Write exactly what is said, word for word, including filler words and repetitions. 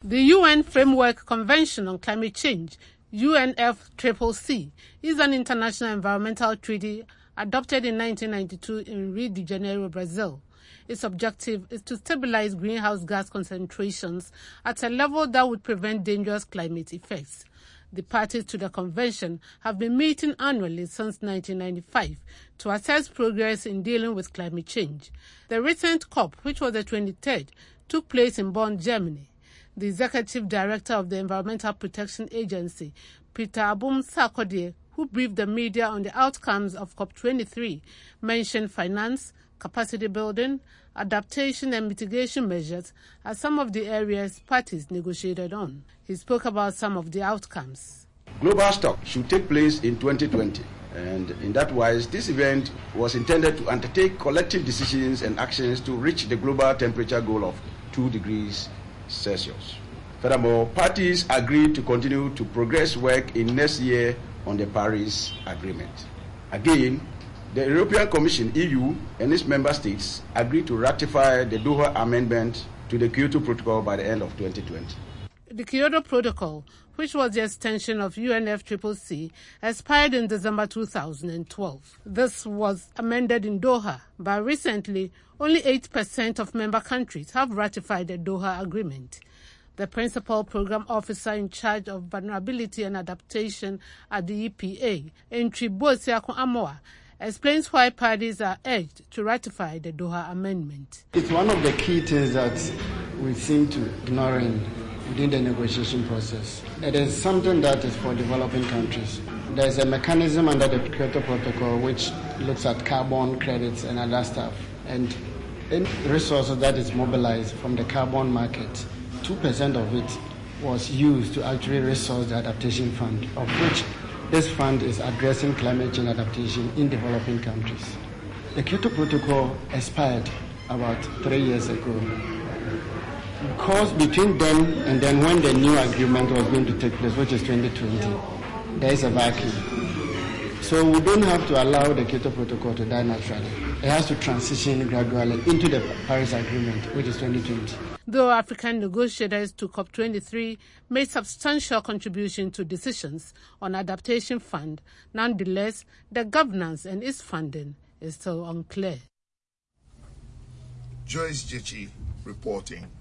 The U N Framework Convention on Climate Change, U N F C C C, is an international environmental treaty adopted in nineteen ninety-two in Rio de Janeiro, Brazil. Its objective is to stabilize greenhouse gas concentrations at a level that would prevent dangerous climate effects. The parties to the convention have been meeting annually since nineteen ninety-five to assess progress in dealing with climate change. The recent COP, which was the twenty-third, took place in Bonn, Germany. The executive director of the Environmental Protection Agency, Peter Abum Sarkodie, who briefed the media on the outcomes of COP twenty-three, mentioned finance, capacity building, adaptation and mitigation measures as some of the areas parties negotiated on. He spoke about some of the outcomes. Global stock should take place in twenty twenty, and in that wise, this event was intended to undertake collective decisions and actions to reach the global temperature goal of two degrees Celsius. Furthermore, parties agreed to continue to progress work in next year on the Paris Agreement. Again, the European Commission, E U, and its member states agreed to ratify the Doha Amendment to the Kyoto Protocol by the end of twenty twenty. The Kyoto Protocol, which was the extension of U N F C C C, expired in December two thousand twelve. This was amended in Doha, but recently only eight percent of member countries have ratified the Doha Agreement. The principal program officer in charge of vulnerability and adaptation at the E P A, Ntriboisiako Amoa, explains why parties are urged to ratify the Doha Amendment. It's one of the key things that we seem to ignore within the negotiation process. It is something that is for developing countries. There's a mechanism under the Kyoto Protocol which looks at carbon credits and other stuff. And any resources that is mobilized from the carbon market, two percent of it was used to actually resource the adaptation fund, of which this fund is addressing climate change adaptation in developing countries. The Kyoto Protocol expired about three years ago. Because between then and then when the new agreement was going to take place, which is twenty twenty, there is a vacuum. So we don't have to allow the Kyoto Protocol to die naturally. It has to transition gradually into the Paris Agreement, which is twenty twenty. Though African negotiators to COP twenty-three made substantial contribution to decisions on adaptation fund, nonetheless, the governance and its funding is still unclear. Joyce Jichi reporting.